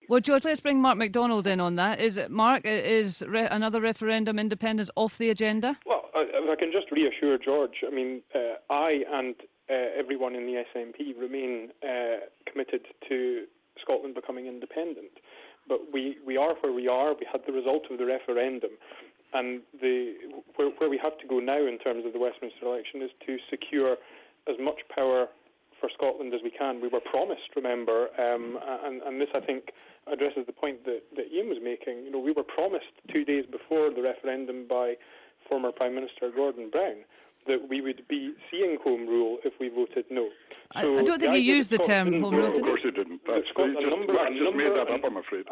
Well, George, let's bring Mark MacDonald in on that. Is it, Mark, is another referendum independence off the agenda? Well, if I can just reassure George, I mean, I and everyone in the SNP remain committed to Scotland becoming independent. But we are where we are. We had the result of the referendum. And where we have to go now in terms of the Westminster election is to secure as much power for Scotland as we can. We were promised, remember, and this, I think, addresses the point that Ian was making. You know, we were promised 2 days before the referendum by former Prime Minister Gordon Brown that we would be seeing Home Rule if we voted no. So I don't think he used the term Home Rule, did he? Of course he didn't. Max just made that up, I'm afraid.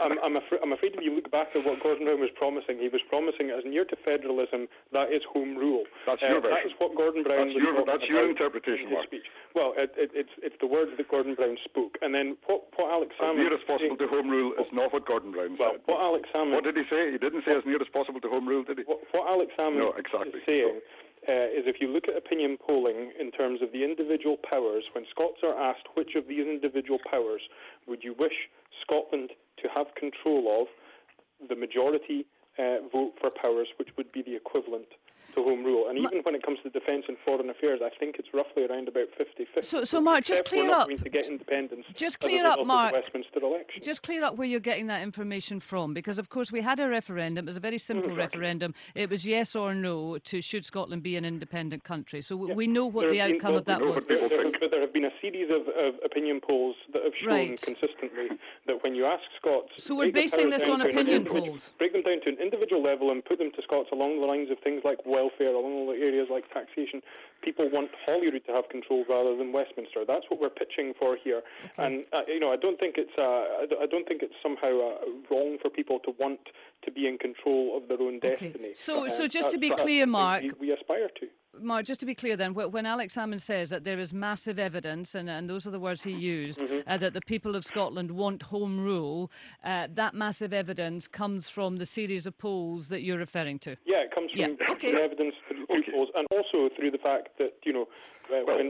I'm afraid if you look back at what Gordon Brown was promising, he was promising as near to federalism, that is Home Rule. That's your version. That is what Gordon Brown That's your interpretation, Mark. Speech. Well, it's the words that Gordon Brown spoke. And then what Alex Salmond... As near as possible to Home Rule is not what Gordon Brown said. What Alex Salmond... What did he say? He didn't say as near as possible to Home Rule, did he? What Alex Salmond is saying... is if you look at opinion polling in terms of the individual powers, when Scots are asked which of these individual powers would you wish Scotland to have control of, the majority vote for powers which would be the equivalent to Home Rule. And even when it comes to defence and foreign affairs, I think it's roughly around about 50-50. So Mark, just clear up. To get independence just clear up, Mark. Westminster election. Just clear up where you're getting that information from, because of course we had a referendum. It was a very simple referendum. It was yes or no to should Scotland be an independent country. So we know what the outcome of that was. But there have been a series of opinion polls that have shown consistently that when you ask Scots... So we're basing this on opinion polls. Break them down to an individual level and put them to Scots along the lines of things like welfare, along the areas like taxation. People want Holyrood to have control rather than Westminster. That's what we're pitching for here. Okay. And I don't think it's somehow wrong for people to want to be in control of their own destiny. So just to be clear, Mark, we aspire to. Mark, just to be clear then, when Alex Salmond says that there is massive evidence, and those are the words he used, that the people of Scotland want Home Rule, that massive evidence comes from the series of polls that you're referring to? Yeah, it comes from evidence through polls, and also through the fact that, you know, let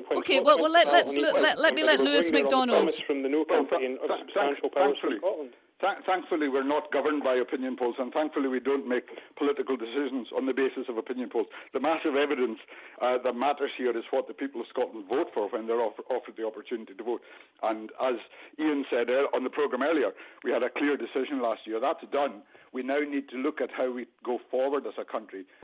me let Lewis MacDonald... from the No campaign of substantial powers for Scotland. Thankfully, we're not governed by opinion polls, and thankfully we don't make political decisions on the basis of opinion polls. The massive evidence that matters here is what the people of Scotland vote for when they're offered the opportunity to vote. And as Ian said on the programme earlier, we had a clear decision last year. That's done. We now need to look at how we go forward as a country.